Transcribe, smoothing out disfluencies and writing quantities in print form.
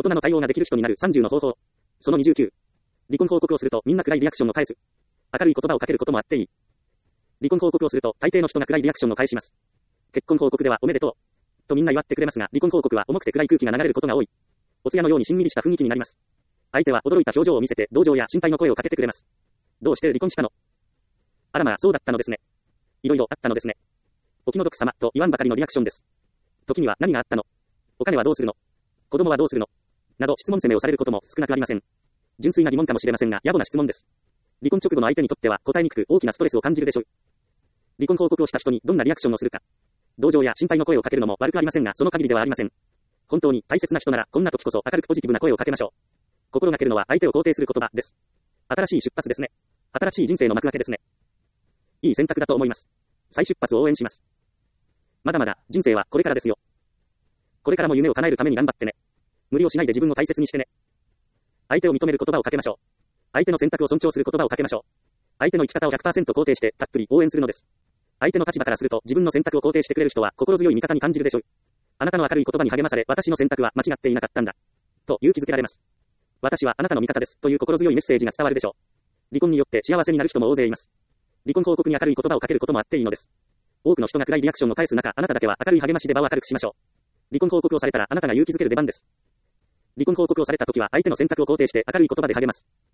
人の対応ができる人になる30の方法。その29。離婚報告をするとみんな暗いリアクションを返す。明るい言葉をかけることもあっていい。離婚報告をすると大抵の人が暗いリアクションを返します。結婚報告ではおめでとう。とみんな祝ってくれますが、離婚報告は重くて暗い空気が流れることが多い。お通夜のようにしんみりした雰囲気になります。相手は驚いた表情を見せて同情や心配の声をかけてくれます。どうして離婚したの？あらまあそうだったのですね。いろいろあったのですね。お気の毒様と言わんばかりのリアクションです。時には何があったの？お金はどうするの？子供はどうするの？など質問攻めをされることも少なくありません。純粋な疑問かもしれませんが野暮な質問です。離婚直後の相手にとっては答えにくく大きなストレスを感じるでしょう。離婚報告をした人にどんなリアクションをするか。同情や心配の声をかけるのも悪くありませんが、その限りではありません。本当に大切な人ならこんな時こそ明るくポジティブな声をかけましょう。心がけるのは相手を肯定する言葉です。新しい出発ですね。新しい人生の幕開けですね。いい選択だと思います。再出発を応援します。まだまだ人生はこれからですよ。これからも夢を叶えるために頑張ってね。無理をしないで自分を大切にしてね。相手を認める言葉をかけましょう。相手の選択を尊重する言葉をかけましょう。相手の生き方を 100% 肯定してたっぷり応援するのです。相手の立場からすると自分の選択を肯定してくれる人は心強い味方に感じるでしょう。あなたの明るい言葉に励まされ、私の選択は間違っていなかったんだ。と勇気づけられます。私はあなたの味方ですという心強いメッセージが伝わるでしょう。離婚によって幸せになる人も大勢います。離婚報告に明るい言葉をかけることもあっていいのです。多くの人が暗いリアクションを返す中、あなただけは明るい励ましで場を明るくしましょう。離婚報告をされたらあなたが勇気づける出番です。離婚報告をされた時は相手の選択を肯定して明るい言葉で励ます。